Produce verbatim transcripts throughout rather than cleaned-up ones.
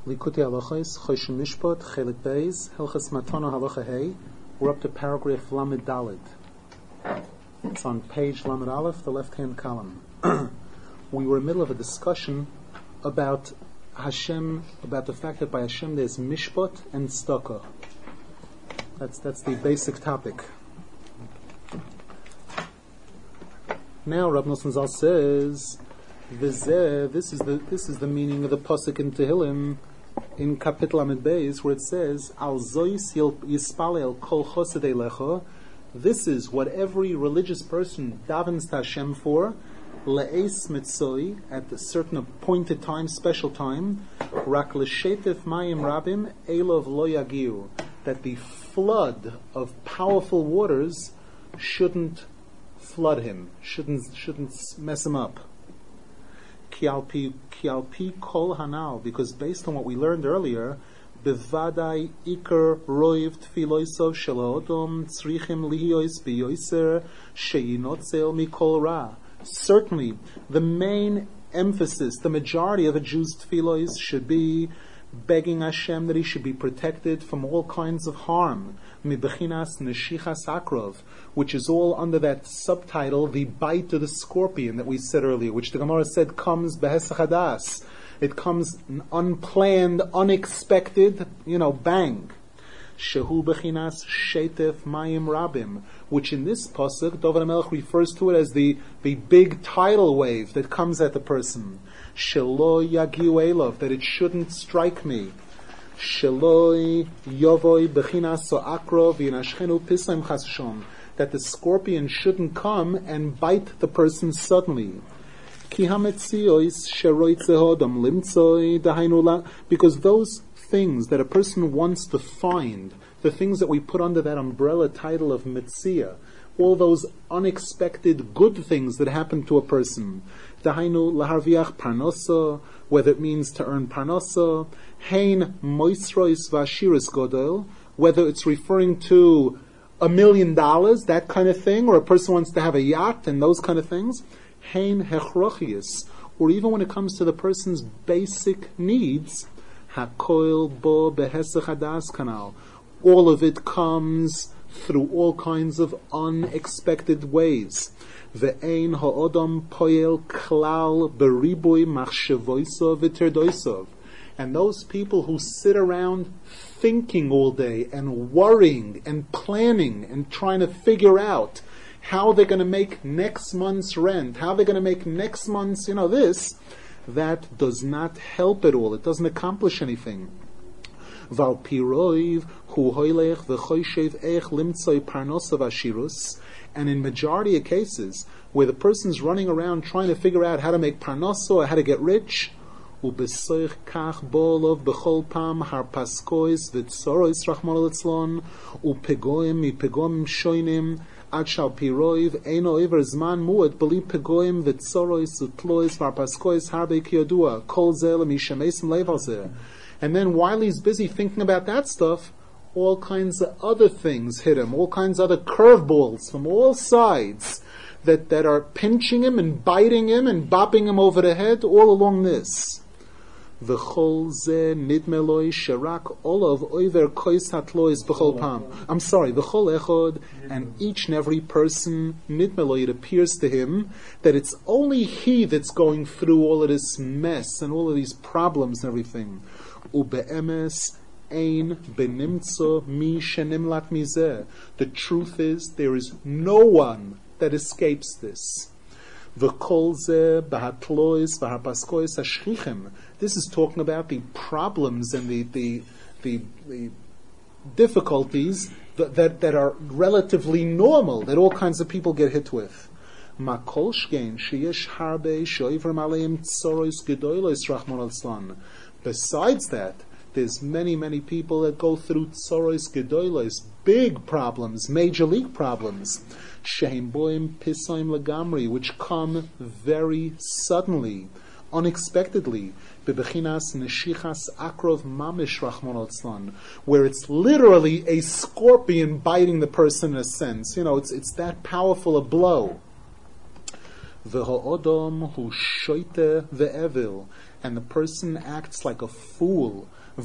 Likutei Halachos, Choshen Mishpat, Chelik Beis, Hilchas Matana Halacha Hey. We're up to paragraph Lamed Daled. It's on page Lamed Aleph, the left-hand column. We were in the middle of a discussion about Hashem, about the fact that by Hashem there's Mishpat and Tzedakah. That's that's the basic topic. Now Rab Nosson Zal says, V'zeh, this is the this is the meaning of the pasuk in Tehillim in Kapitel Lamed Beis, where it says, Al zois yispalel kol chosedei lecha. This is what every religious person davens to Hashem for, le'es mitzoi, at a certain appointed time, special time, rak l'shetif mayim rabim elov lo yagiu, that the flood of powerful waters shouldn't flood him, shouldn't shouldn't mess him up. Kialpi kialpi kol hanal, because based on what we learned earlier, bevadai iker roiv tfiloisov shalodom tzrichim lihiyos biyoser sheyinotzel mikol ra. Certainly, the main emphasis, the majority of a Jew's tfilos should be begging Hashem that he should be protected from all kinds of harm. Mibechinas neshichas akrov, which is all under that subtitle, the bite of the scorpion that we said earlier, which the Gemara said comes behesach hadas. It comes unplanned, unexpected, you know, bang. Shehu bechinas shetef mayim rabim, which in this pasuk, David HaMelech refers to it as the, the big tidal wave that comes at the person. Shelo yagiu elov, that it shouldn't strike me. Shelo yovoi bechinas so akrov yinashchenu pisaim chas v'shalom, that the scorpion shouldn't come and bite the person suddenly. Ki hametzios sheroitze hodam limtzoi dahainu la, because those things that a person wants to find, the things that we put under that umbrella title of mitzia, all those unexpected good things that happen to a person, dahainu laharviach parnosa, whether it means to earn parnosa, hein moisrois vashiris godel, whether it's referring to a million dollars, that kind of thing, or a person wants to have a yacht and those kind of things, hein hechrochius, or even when it comes to the person's basic needs, hakoil bo behesach hadas kanal, all of it comes through all kinds of unexpected ways. Ve'ein ha'odam poel klal beribui machshevoisov v'terdoisov. And those people who sit around thinking all day and worrying and planning and trying to figure out how they're going to make next month's rent, how they're going to make next month's, you know, this, that does not help at all. It doesn't accomplish anything. Val piroiv hu hoylech v'choyshev ech limtzoi parnosav ashirus. And in majority of cases, where the person's running around trying to figure out how to make parnosa or how to get rich, ubesoich kach bolov b'chol pam harpaskois v'tzorois rachmon litzlon upegoim mipegoim shoinim ad shal piroiv eino iver zman muad beli pegoim v'tzorois utlois harpaskois harbe kiyodua kol zeh lemishamesim lev al zeh. And then while he's busy thinking about that stuff, all kinds of other things hit him, all kinds of other curveballs from all sides that, that are pinching him and biting him and bopping him over the head all along this. V'chol zeh nidmeloi sharak olav oiver kois hatlois b'chol pam. I'm sorry, v'chol echod, and each and every person, nidmeloi, it appears to him that it's only he that's going through all of this mess and all of these problems and everything. Ube'emes ein benimtso mi shenimlat mizeh. The truth is, there is no one that escapes this. V'kol zeh b'hatlois v'harpaskois hashchichem. This is talking about the problems and the the the, the difficulties that, that that are relatively normal, that all kinds of people get hit with. Makol shkein sheyesh harbe shoiver maleim tzorois gedolos rachmon al-tzlan. Besides that, there's many, many people that go through tzoros gedolos, big problems, major league problems, shehem boim pisoim legamri, which come very suddenly, unexpectedly, bebechinas neshichas akrov mamish rachmon al-tzlan, where it's literally a scorpion biting the person in a sense. You know, it's it's that powerful a blow. V'ha'odom hu shoite ve'evil. and the person acts like a fool.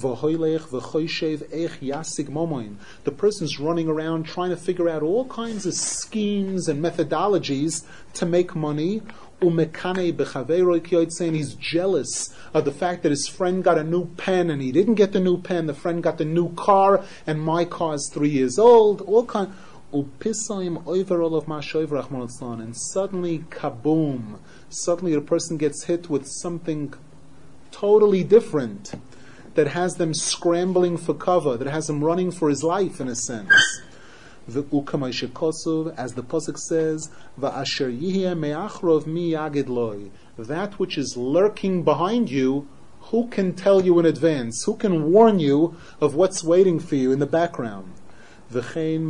The person's running around trying to figure out all kinds of schemes and methodologies to make money. And he's jealous of the fact that his friend got a new pen and he didn't get the new pen. The friend got the new car and my car is three years old. All kind. And suddenly, kaboom! Suddenly, the person gets hit with something totally different that has them scrambling for cover, that has him running for his life, in a sense. As the pasuk says, that which is lurking behind you, who can tell you in advance? Who can warn you of what's waiting for you in the background? And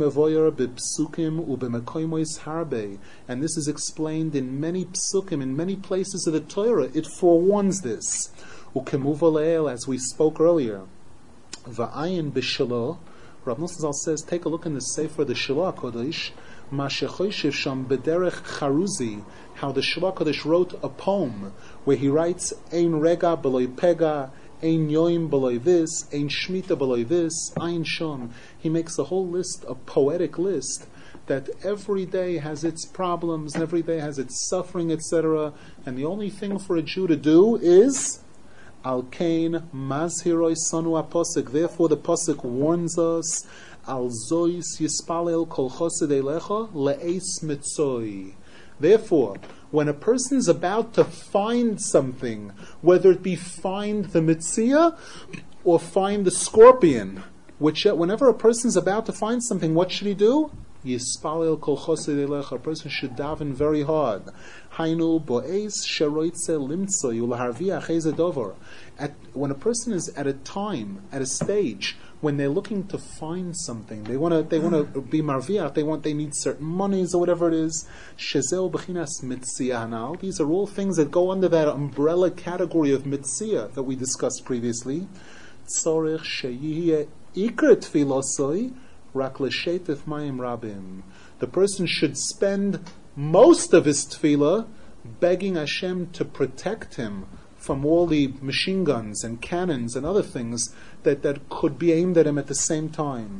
this is explained in many psukim, in many places of the Torah. It forewarns this. As we spoke earlier, Va'ayin b'shelo, Rav Nosson Zal says, take a look in the Sefer, the Shelo HaKodesh, Ma shechoshev sham b'derech charuzi, how the Shelo HaKodesh wrote a poem, where he writes, Ein rega b'loi pega, Ein yoim b'loi this, Ein shmita b'loi this, Ein shom. He makes a whole list, a poetic list, that every day has its problems, and every day has its suffering, et cetera. And the only thing for a Jew to do is Al kain mazhiroi sanu aposik. Therefore, the pasuk warns us. Al zois yispalel kol chosed elecha le'es mitzoi. Therefore, when a person is about to find something, whether it be find the mitzia or find the scorpion, which whenever a person is about to find something, what should he do? Yispalel kol chosed elecha. A person should daven very hard. Hainu bo'es sheroitze limtzoi ulaharviach eze dover. At when a person is at a time, at a stage when they're looking to find something, they want to, they want to be marviach. They want, they need certain monies or whatever it is. Shezeu b'chinas mitzia hanal. These are all things that go under that umbrella category of mitzia that we discussed previously. Tzorich sheyihye ikar tefilosoi rak l'sheitef mayim rabim. The person should spend most of his tefillah begging Hashem to protect him from all the machine guns and cannons and other things that, that could be aimed at him at the same time.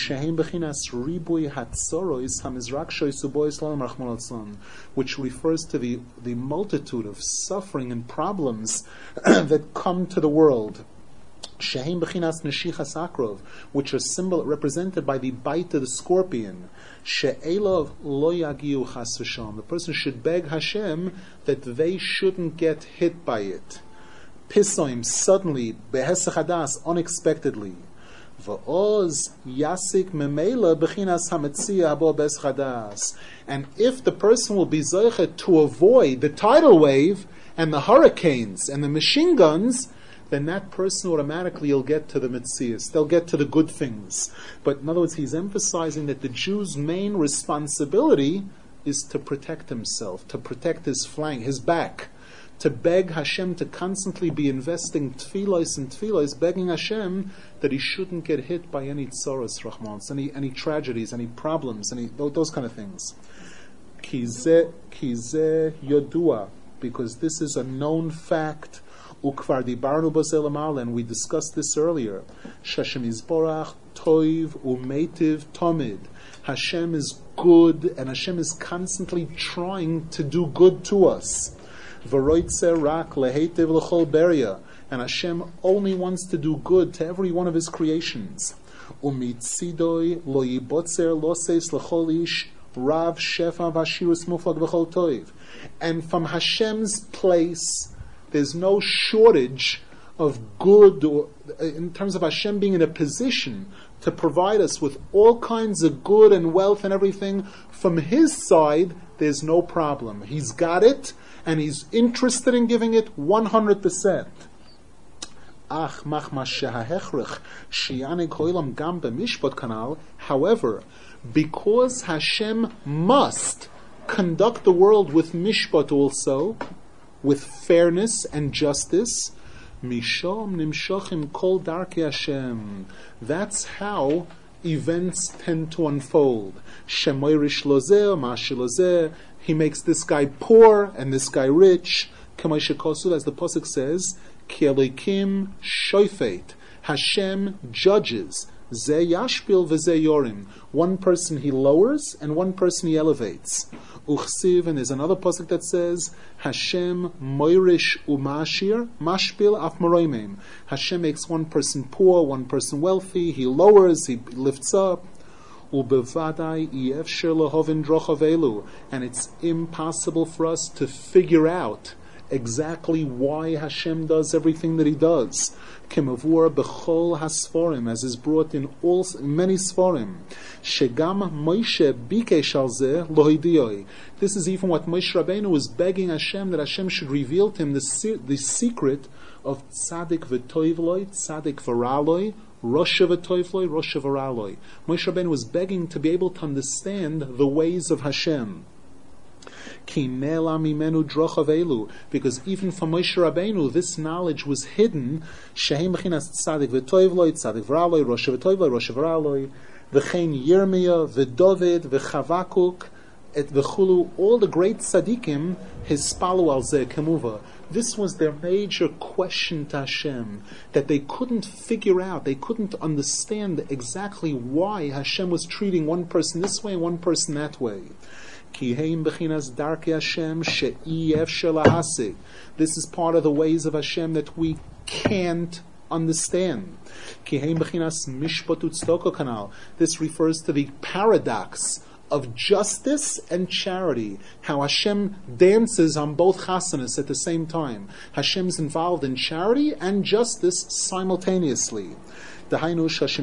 Which refers to the, the multitude of suffering and problems that come to the world. Which are symbol represented by the bite of the scorpion. The person should beg Hashem that they shouldn't get hit by it. Pisoim, suddenly, behesachadas, unexpectedly. And if the person will be zoichet to avoid the tidal wave and the hurricanes and the machine guns, then that person automatically will get to the mitzias. They'll get to the good things. But in other words, he's emphasizing that the Jew's main responsibility is to protect himself, to protect his flank, his back, to beg Hashem to constantly be investing tefillos and tefillos, begging Hashem that he shouldn't get hit by any tzoros, Rahmans, any any tragedies, any problems, any those kind of things. Kizeh kizeh yodua, because this is a known fact. Ukvar dibarnu b'zelamal, and we discussed this earlier. Hashem Yisborach toiv umeitiv tomid. Hashem is good, and Hashem is constantly trying to do good to us. V'roitze rak leheitiv l'chol beria, and Hashem only wants to do good to every one of His creations. Umitzidoi lo yibotzer loses l'chol ish rav shefa v'ashirus muflag v'chol toiv. And from Hashem's place, there's no shortage of good, or in terms of Hashem being in a position to provide us with all kinds of good and wealth and everything. From His side, there's no problem. He's got it, and He's interested in giving it one hundred percent. However, because Hashem must conduct the world with mishpat also, with fairness and justice, Mishom nimshachim kol darkei Hashem. That's how events tend to unfold. Shemoirish lozeh, mashi lozeh. He makes this guy poor and this guy rich. K'moshe Kosuv, as the pasuk says, Ki Elokim Shoifet, Hashem judges. Ze Yashpil v'ze Yorim. One person he lowers and one person he elevates. Uchsiv, and there's another pasuk that says, Hashem moirish umashir, mashpil af maroimim. Hashem makes one person poor, one person wealthy, he lowers, he lifts up. Ubevadai yefsher lahovin drochavelu. And it's impossible for us to figure out exactly why Hashem does everything that He does. Kemavur bechol hasforim, as is brought in all many sforim. Shegam Moshe bikesh al zeh lo hidiyoi. This is even what Moshe Rabbeinu was begging Hashem, that Hashem should reveal to him the, se- the secret of tzaddik v'toivloi, tzaddik v'raloi, Rosh v'toivloi, Rosh v'raloi. Moshe Rabbeinu was begging to be able to understand the ways of Hashem. Because even for Moshe Rabbeinu, this knowledge was hidden. Shehem b'chinas tzaddik v'toivloi, tzaddik v'raloi, Rosh v'toivloi, Rosh v'raloi, v'chein Yirmiyah, v'Dovid, v'Chavakuk, et v'chulu, all the great tzaddikim, his spalu al zeh kemuva. This was their major question to Hashem, that they couldn't figure out, they couldn't understand exactly why Hashem was treating one person this way and one person that way. This is part of the ways of Hashem that we can't understand. This refers to the paradox of justice and charity, how Hashem dances on both chasanas at the same time. Hashem's involved in charity and justice simultaneously. On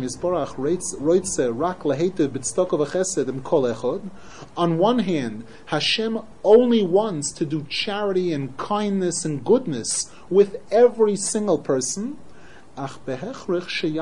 one hand, Hashem only wants to do charity and kindness and goodness with every single person. However,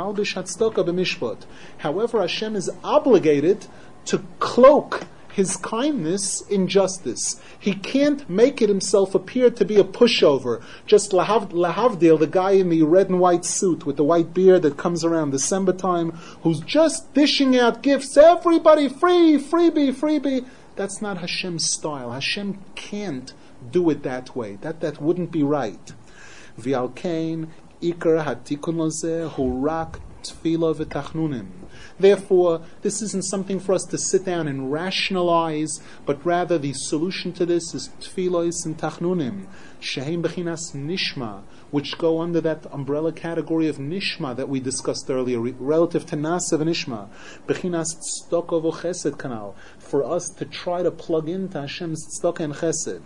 Hashem is obligated to cloak His kindness in justice. He can't make it himself appear to be a pushover. Just lahav, lahavdil, the guy in the red and white suit with the white beard that comes around December time, who's just dishing out gifts. Everybody free, freebie, freebie. That's not Hashem's style. Hashem can't do it that way. That that wouldn't be right. V'al kain ikar hatikun lozeh hurak tefillah v'tachnunim. Therefore, this isn't something for us to sit down and rationalize, but rather the solution to this is tefillos and tachnunim, shehem bechinas nishma, which go under that umbrella category of nishma that we discussed earlier, re- relative to nasa v'nishma, bechinas tzedakah v'chesed kanal, for us to try to plug into Hashem's tzedakah and chesed.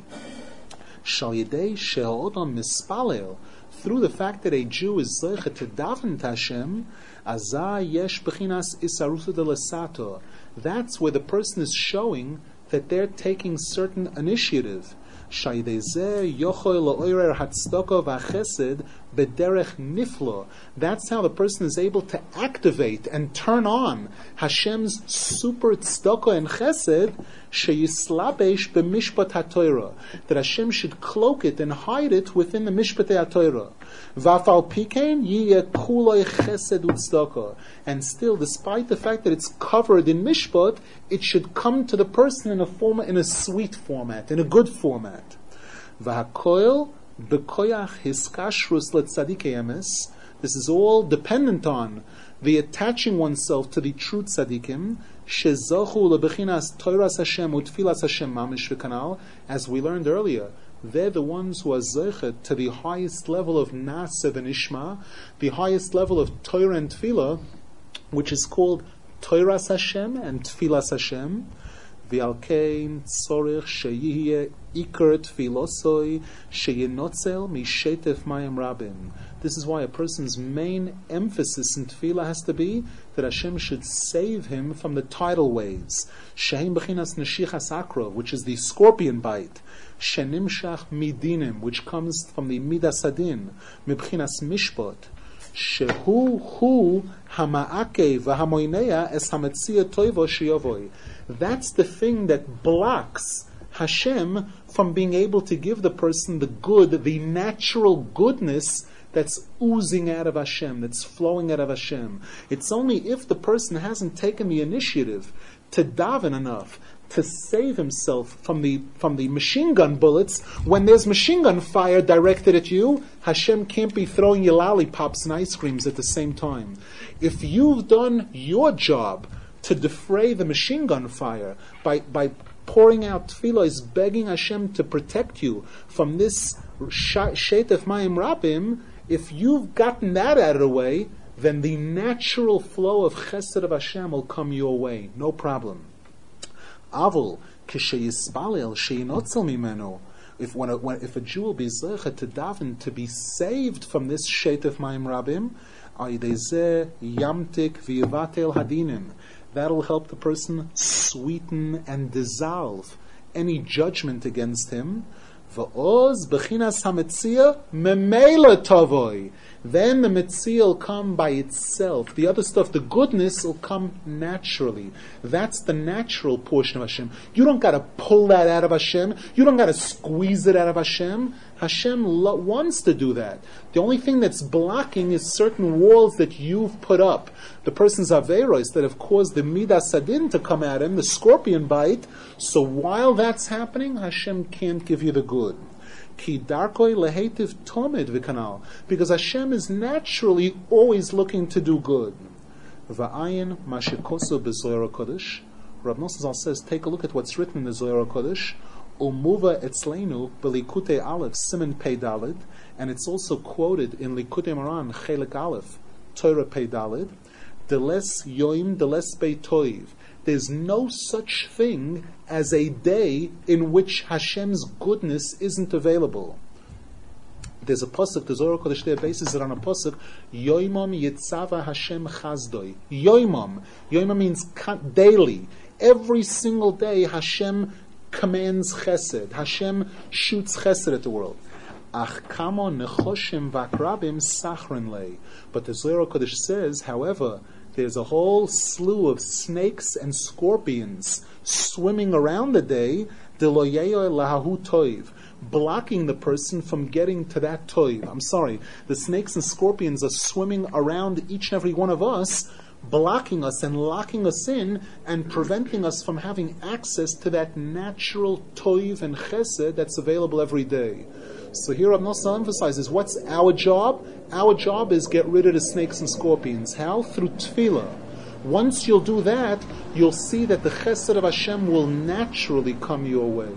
Shal yedei she'odam mispalel, through the fact that a Jew is zeicha to daven to Hashem, azah yesh bechinas isaruta de lesato. That's where the person is showing that they're taking certain initiative. Shaydezeh yochoy la'oirer hatzdaka v'chesed bederech niflo. That's how the person is able to activate and turn on Hashem's super tzedakah and chesed, sheyislabesh b'mishpat haTorah, that Hashem should cloak it and hide it within the mishpatei haTorah. V'afal pikein yiyeh kuloi chesed u'tzedakah. And still, despite the fact that it's covered in mishpat, it should come to the person in a form, in a sweet format, in a good format. V'hakoil b'koyach hiskashrus letzadikei emes. This is all dependent on the attaching oneself to the true tzadikim. Shezachu lebechinas toiras Hashem utfilas Hashem mamish v'kanal. As we learned earlier, they're the ones who are zeichet to the highest level of nasa v'nishma, the highest level of Torah and tefillah, which is called toiras Hashem and tfilas Hashem. V'alkein tzorich sheyihye ikar tfilosoi sheyinotzel mishetef mayim rabim. This is why a person's main emphasis in tefillah has to be that Hashem should save him from the tidal waves. Shehem b'chinas neshichas akra, which is the scorpion bite. Shenimshach midinim, which comes from the midas adin, mibchinas mishpot. Shehu hu hama'ake v'hamoineya es hametzia toivo sheyavoy. That's the thing that blocks Hashem from being able to give the person the good, the natural goodness that's oozing out of Hashem, that's flowing out of Hashem. It's only if the person hasn't taken the initiative to daven enough, to save himself from the from the machine gun bullets. When there's machine gun fire directed at you, Hashem can't be throwing you lollipops and ice creams at the same time. If you've done your job to defray the machine gun fire by by pouring out tefillos, begging Hashem to protect you from this Shetef Mayim Rabim, if you've gotten that out of the way, then the natural flow of Chesed of Hashem will come your way, no problem. Avol kisheyispalel sheinotzel mimenu. If when a, when, if a Jew will be zeichet to daven to be saved from this Shetef Mayim Rabim, aydezeh yamtik v'yivatel hadinim. That'll help the person sweeten and dissolve any judgment against him. V'oz b'chinas hametzia memela tovoi. Then the metzia will come by itself. The other stuff, the goodness, will come naturally. That's the natural portion of Hashem. You don't got to pull that out of Hashem. You don't got to squeeze it out of Hashem. Hashem lo- wants to do that. The only thing that's blocking is certain walls that you've put up. The person's averos that have caused the midas adin to come at him, the scorpion bite. So while that's happening, Hashem can't give you the good. Ki darkoi lehetiv tomid v'kanal, because Hashem is naturally always looking to do good. Va'ayin mashikoso b'Zohar HaKodesh. Rav Nosson Zal says, take a look at what's written in the Zohar HaKodesh. Umuva etzleinu b'Likutei Aleph Siman Pei Dalid, and it's also quoted in Likutei Moran Chelik Aleph Torah Pei Dalid. Deles yoim deles bei toiv. There's no such thing as a day in which Hashem's goodness isn't available. There's a pasuk, the Zohar HaKodesh there bases it on a pasuk, Yoimam Yitzava Hashem Chazdoi. Yoimam. Yoimam means daily. Every single day Hashem commands chesed. Hashem shoots chesed at the world. Ach kamo nechoshim vakrabim sachrin lei. But the Zohar HaKodesh says, however, there's a whole slew of snakes and scorpions swimming around the day, deloyeyo lahahu toiv, blocking the person from getting to that toiv. I'm sorry, the snakes and scorpions are swimming around each and every one of us, blocking us and locking us in and preventing us from having access to that natural toiv and chesed that's available every day. So here Rav Nosson emphasizes, what's our job? Our job is get rid of the snakes and scorpions. How? Through tefillah. Once you'll do that, you'll see that the chesed of Hashem will naturally come your way.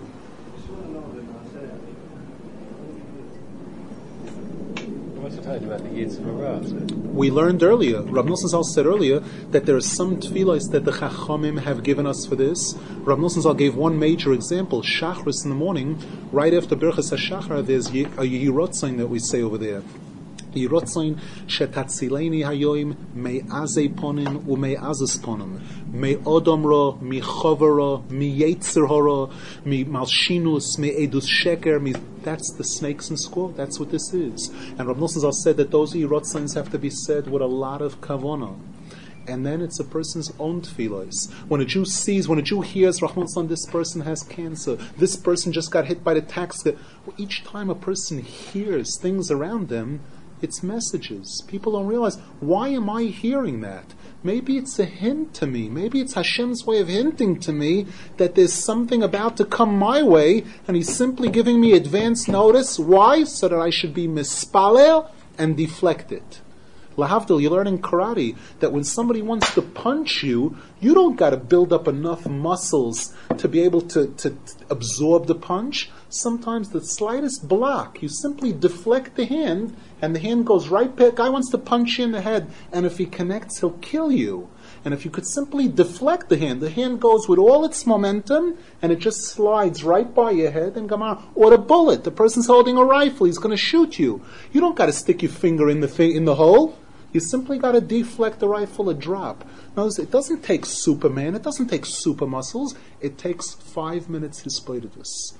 We learned earlier, Rav Nosson Zal said earlier, that there are some tefillos that the Chachamim have given us for this. Rav Nosson Zal gave one major example, Shachris in the morning, right after Birchas HaShachar, there's a Yirotzain that we say over there. Yirotzain shetatzileni hayoim me'azei ponim u'me'azes ponim me'odom ra, mi'chover ra, mi'yetzer hara, mi'malshinus, mi'edus sheker, mi... That's the snakes and scorpions. That's what this is. And Rav Nosson Zal said that those Yirotzains have to be said with a lot of kavanah. And then it's a person's own tefillos. When a Jew sees, when a Jew hears, Rahman San, this person has cancer, this person just got hit by the tax. Well, each time a person hears things around them, it's messages. People don't realize, why am I hearing that? Maybe it's a hint to me. Maybe it's Hashem's way of hinting to me that there's something about to come my way, and He's simply giving me advance notice. Why? So that I should be mispalel and deflect it. Lahavdil, you learn in karate that when somebody wants to punch you, you don't got to build up enough muscles to be able to, to absorb the punch. Sometimes the slightest block, you simply deflect the hand, and the hand goes right back. Guy wants to punch you in the head, and if he connects, he'll kill you. And if you could simply deflect the hand, the hand goes with all its momentum, and it just slides right by your head, and gamar. Or the bullet, the person's holding a rifle, he's going to shoot you. You don't got to stick your finger in the fi- in the hole. You simply got to deflect the rifle a drop. Notice, it doesn't take Superman, it doesn't take super muscles, it takes five minutes hispoidus.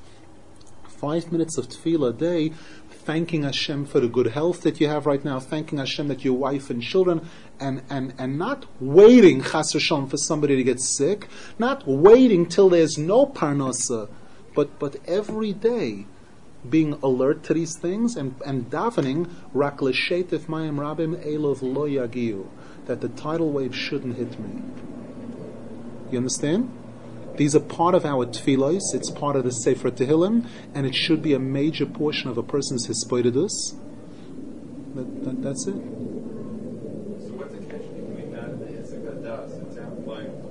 Five minutes of tefillah a day, thanking Hashem for the good health that you have right now, thanking Hashem that your wife and children, and, and, and not waiting, chas v'shalom, for somebody to get sick, not waiting till there's no parnasa, but, but every day, being alert to these things and, and davening rak l'shetef mayim rabim elov lo yagiu, that the tidal wave shouldn't hit me. You understand? These are part of our tefillos. It's part of the Sefer Tehillim, and it should be a major portion of a person's hispoidus. That, that, that's it. So what's the connection between that and the Hesek Hadas? It sounds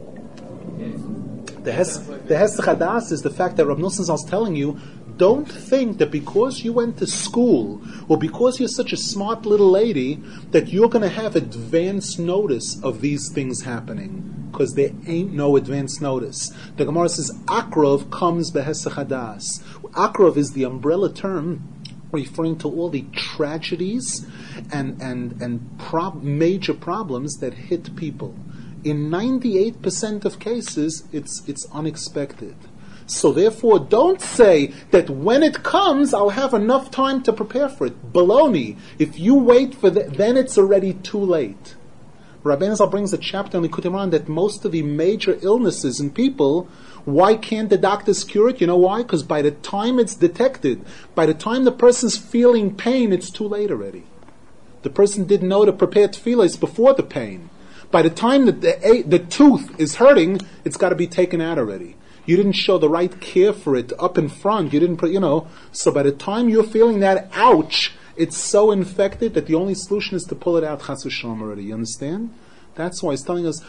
like the Hes the Hesek Hadas is the fact that Rav Nosson is telling you, don't think that because you went to school or because you're such a smart little lady that you're going to have advance notice of these things happening, because there ain't no advance notice. The Gemara says Akrov comes behesach hadas. Akrov is the umbrella term referring to all the tragedies and and and prob- major problems that hit people. In ninety-eight percent of cases, it's it's unexpected. So therefore, don't say that when it comes, I'll have enough time to prepare for it. Baloney. If you wait for that, then it's already too late. Rabbeinu Zal brings a chapter in Likutei Moharan that most of the major illnesses in people, why can't the doctors cure it? You know why? Because by the time it's detected, by the time the person's feeling pain, it's too late already. The person didn't know to prepare tefillos before the pain. By the time that the, the tooth is hurting, it's got to be taken out already. You didn't show the right care for it up in front. You didn't, you know. So by the time you're feeling that, ouch, it's so infected that the only solution is to pull it out, chas v'shalom already. You understand? That's why he's telling us,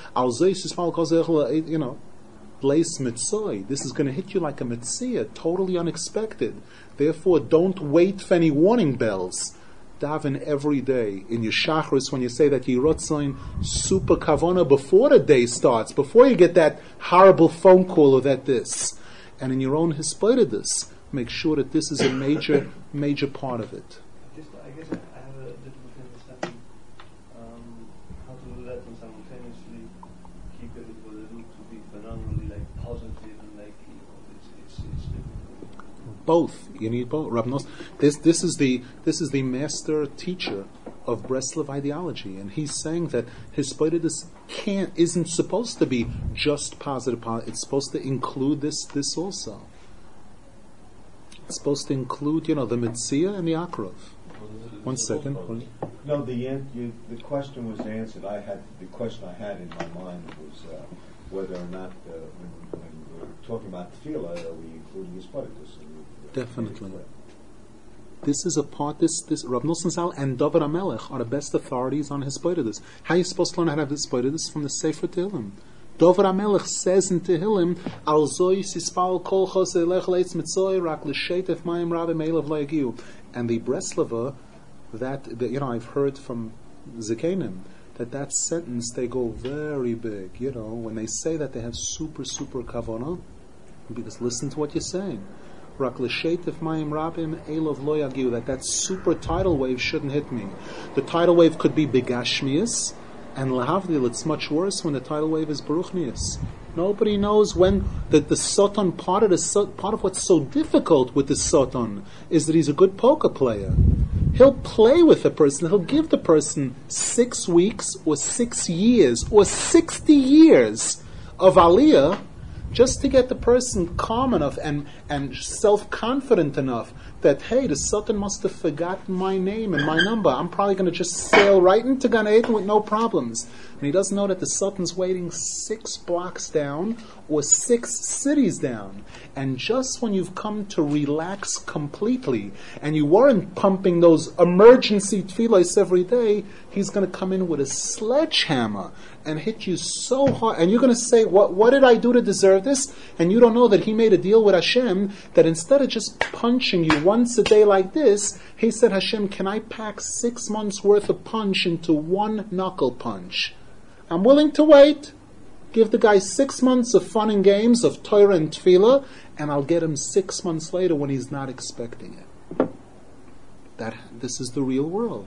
you know, leis mitzoi. This is going to hit you like a mitzvah, totally unexpected. Therefore, don't wait for any warning bells. Daven every day in your shachris when you say that Yirotzain super kavana before the day starts, before you get that horrible phone call or that this, and in your own hispoidus, make sure that this is a major, major part of it. Just, I guess I have a difficult understanding um, how to do that and simultaneously keep it for the root to be phenomenally like positive and like, you know, it's it's it's difficult. Both. You need both. Rab Nos, this this is the this is the master teacher of Breslov ideology, and he's saying that hispoidus can't isn't supposed to be just positive. It's supposed to include this this also. It's supposed to include, you know, the Metzia and the Akrov. One second. No, the an- you, the question was answered. I had the question I had in my mind was uh, whether or not uh, when, when we're talking about tefillah, are we including hispoidus? Definitely. This is a part. This this Rav Nosson Zal and David HaMelech are the best authorities on hispoidus. How are you supposed to learn how to have hispoidus? From the Sefer Tehillim. David HaMelech says in Tehillim, Al zoi sispal kol chosei lech leitz mitzoi rak l'shetef mayim rabim eilav layagiu. And the Breslava, that, that you know, I've heard from Zekanim that that sentence they go very big. You know, when they say that they have super super kavanah, because listen to what you're saying. Rak l'shetef mayim rabim eilav layagiu. That that super tidal wave shouldn't hit me. The tidal wave could be begashmius. And lahavdil, it's much worse when the tidal wave is baruchnius. Nobody knows when the the Satan part of the part of what's so difficult with the Satan is that he's a good poker player. He'll play with the person. He'll give the person six weeks or six years or sixty years of aliyah just to get the person calm enough and and self confident enough that, hey, the Satan must have forgotten my name and my number. I'm probably going to just sail right into Gan Eden with no problems. And he doesn't know that the Satan's waiting six blocks down or six cities down. And just when you've come to relax completely and you weren't pumping those emergency tefillos every day, he's going to come in with a sledgehammer and hit you so hard. And you're going to say, what, what did I do to deserve this? And you don't know that he made a deal with Hashem that instead of just punching you once a day like this, he said, Hashem, can I pack six months worth of punch into one knuckle punch? I'm willing to wait. Give the guy six months of fun and games of Torah and Tefillah, and I'll get him six months later when he's not expecting it. That this is the real world.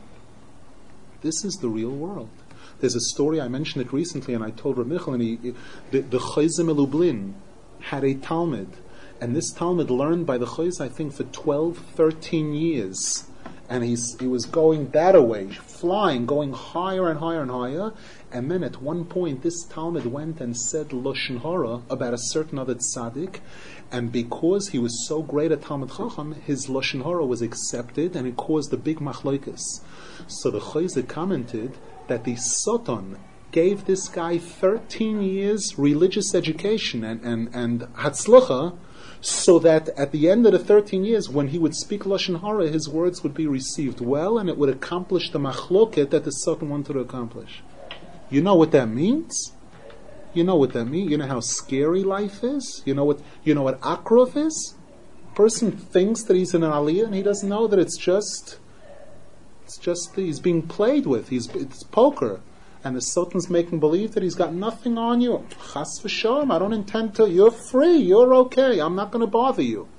This is the real world. There's a story, I mentioned it recently, and I told Reb Michal, and he, the, the Chayzim Lublin had a Talmud, and this Talmud learned by the Chayz, I think, for twelve, thirteen years. And he's, he was going that away, flying, going higher and higher and higher. And then at one point, this Talmud went and said Lashon Hara about a certain other tzaddik. And because he was so great at Talmud Chacham, his Lashon Hara was accepted, and it caused a big machlokas. So the Chayz commented that the Satan gave this guy thirteen years religious education and, and, and hatzlacha, so that at the end of the thirteen years, when he would speak Lashon Hara, his words would be received well, and it would accomplish the machloket that the Satan wanted to accomplish. You know what that means? You know what that means? You know how scary life is? You know what you know what akrov is? Person thinks that he's in an aliyah, and he doesn't know that it's just it's just he's being played with. He's it's poker. And the Sultan's making believe that he's got nothing on you. Chas v'shalom, I don't intend to. You're free. You're okay. I'm not going to bother you.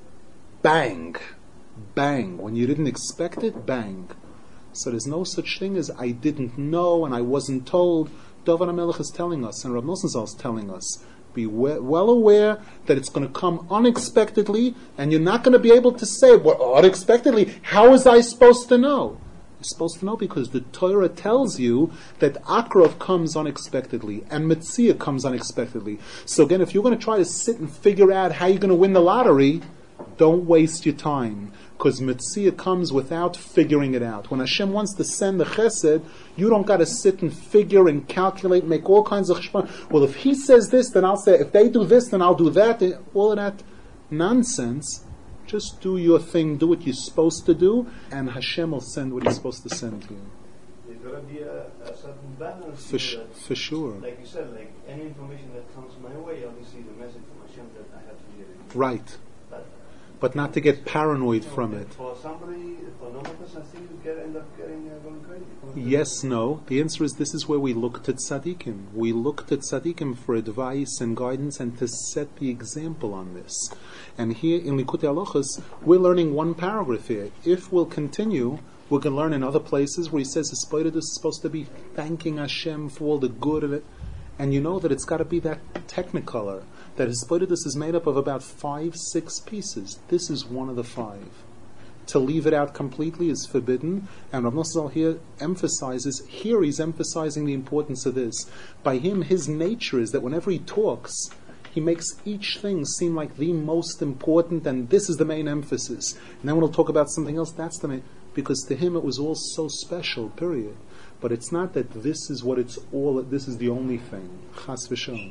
Bang. Bang. When you didn't expect it, bang. So there's no such thing as I didn't know and I wasn't told. David HaMelech is telling us, and Rav Nosson Zal is telling us, be we- well aware that it's going to come unexpectedly, and you're not going to be able to say, well, unexpectedly, how was I supposed to know? You're supposed to know because the Torah tells you that Akrov comes unexpectedly and Metzia comes unexpectedly. So again, if you're going to try to sit and figure out how you're going to win the lottery, don't waste your time, because Metzia comes without figuring it out. When Hashem wants to send the chesed, you don't got to sit and figure and calculate, make all kinds of cheshbon. Well, if he says this, then I'll say, if they do this, then I'll do that. All of that nonsense. Just do your thing, do what you're supposed to do, and Hashem will send what He's supposed to send to you. There's got to be a, a certain balance. For, sh- that, for sure. Like you said, like any information that comes my way, obviously the message from Hashem that I have to hear it. Right. But, but not to get paranoid you know, from it. For somebody, for normal person, I think you get end up getting uh, going crazy. Yes, no. The answer is this is where we looked at tzaddikim. We looked at tzaddikim for advice and guidance and to set the example on this. And here in Likutei Halachos, we're learning one paragraph here. If we'll continue, we can learn in other places where he says Hispoidus is supposed to be thanking Hashem for all the good of it. And you know that it's got to be that technicolor, that Hispoidus is made up of about five, six pieces. This is one of the five. To leave it out completely is forbidden, and Rav Nosson Zal here emphasizes, here he's emphasizing the importance of this. By him, his nature is that whenever he talks, he makes each thing seem like the most important, and this is the main emphasis. And then when he'll talk about something else, that's the main, because to him it was all so special, period. But it's not that this is what it's all, this is the only thing. Chas v'shalom.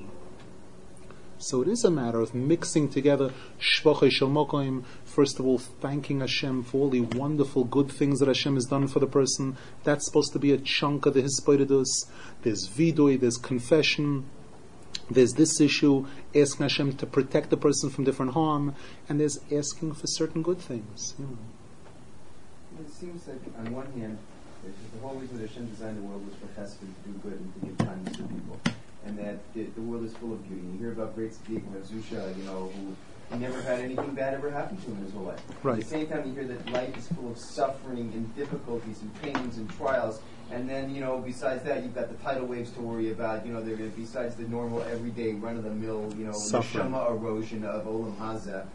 So it is a matter of mixing together Shvachei Shel Mokoim, first of all thanking Hashem for all the wonderful good things that Hashem has done for the person. That's supposed to be a chunk of the Hispoidus. There's Vidui, there's confession, there's this issue, asking Hashem to protect the person from different harm, and there's asking for certain good things. You know. It seems like, on one hand, the whole reason that Hashem designed the world was for Chesed to do good and to give kindness to people. And that the, the world is full of beauty. You hear about great tzaddikim like Zusha, you know, who he never had anything bad ever happen to him in his whole life. Right. At the same time, you hear that life is full of suffering and difficulties and pains and trials. And then, you know, besides that, you've got the tidal waves to worry about. You know, they're besides the normal, everyday, run-of-the-mill, you know, Suffering. neshama erosion of Olam Hazeh.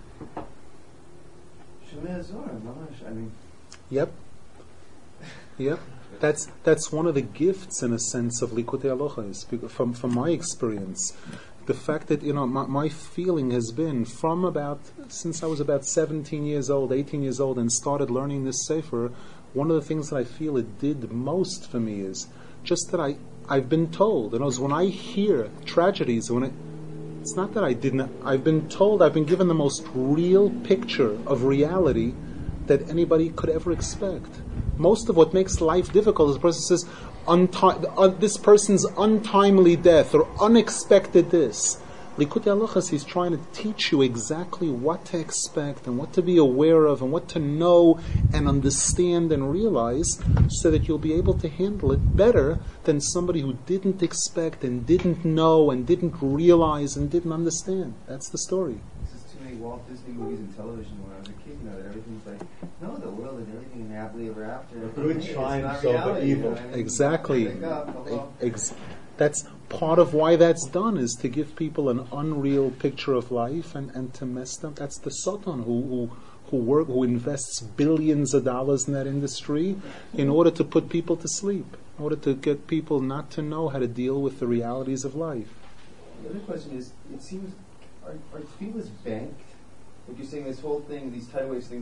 Shemei Azor, mamash. I mean, Yep. Yep. That's that's one of the gifts, in a sense, of Likutei Halachos. From from my experience, the fact that you know my, my feeling has been from about since I was about seventeen years old, eighteen years old, and started learning this sefer. One of the things that I feel it did most for me is just that I I've been told. And when I hear tragedies, when it, it's not that I didn't. I've been told. I've been given the most real picture of reality that anybody could ever expect. Most of what makes life difficult is a person says, unti- uh, this person's untimely death or unexpected this. Likutei Halachos, he's trying to teach you exactly what to expect and what to be aware of and what to know and understand and realize so that you'll be able to handle it better than somebody who didn't expect and didn't know and didn't realize and didn't understand. That's the story. this is too many Walt Disney movies and television when I was a kid, you know, that everything's like, no, the world and everything and happily ever after. Good It's triumphs not over reality, you know evil. what I mean? Exactly. Wake up, hello. Ex- that's part of why that's done, is to give people an unreal picture of life and, and to mess them. That's the Satan who who who work who invests billions of dollars in that industry in order to put people to sleep, in order to get people not to know how to deal with the realities of life. The other question is, it seems, are, are tefillahs banked? Like you're saying, this whole thing, these tidal waves thing, like,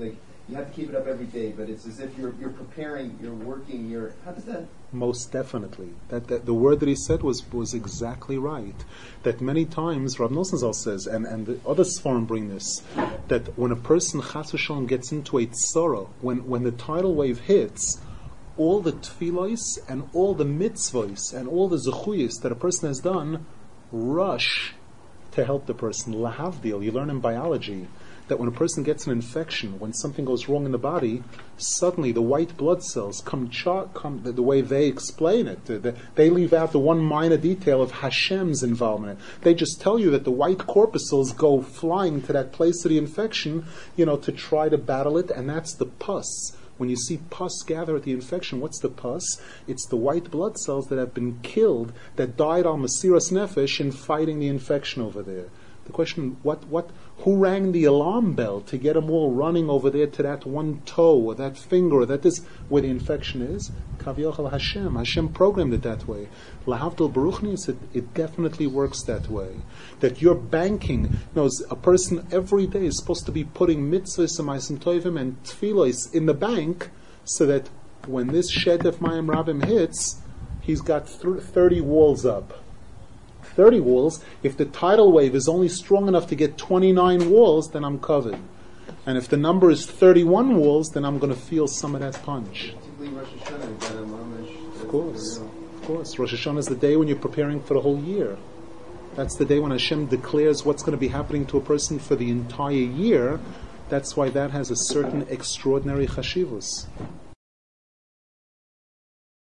you have to keep it up every day, but it's as if you're you're preparing, you're working, you're, how does that? Most definitely. That, that the word that he said was was exactly right. That many times, Rav Nosson Zal says, and, and the other Sfarim bring this, that when a person chas v'shalom gets into a tzara, when, when the tidal wave hits, all the tefillos and all the mitzvos and all the zechuyos that a person has done rush to help the person. Lahavdil, you learn in biology that when a person gets an infection, when something goes wrong in the body, suddenly the white blood cells come, cha- come the, the way they explain it. The, the, they leave out the one minor detail of Hashem's involvement. They just tell you that the white corpuscles go flying to that place of the infection, you know, to try to battle it, and that's the pus. When you see pus gather at the infection, what's the pus? It's the white blood cells that have been killed, that died al Mesiras Nefesh in fighting the infection over there. The question, what, what, who rang the alarm bell to get them all running over there to that one toe or that finger or that this, where the infection is? Kaviyachal Hashem. Hashem programmed it that way. Lahavdil Baruchni said it definitely works that way. That you're banking, knows a person every day is supposed to be putting mitzvahs and ma'asim tovim and tefillos in the bank so that when this Shedef Mayim Rabim hits, he's got th- thirty walls up. thirty walls. If the tidal wave is only strong enough to get twenty-nine walls, then I'm covered. And if the number is thirty-one walls, then I'm going to feel some of that punch. Particularly Rosh Hashanah, you've got a mamash. Of course. Of course. Rosh Hashanah is the day when you're preparing for the whole year. That's the day when Hashem declares what's going to be happening to a person for the entire year. That's why that has a certain extraordinary chashivus.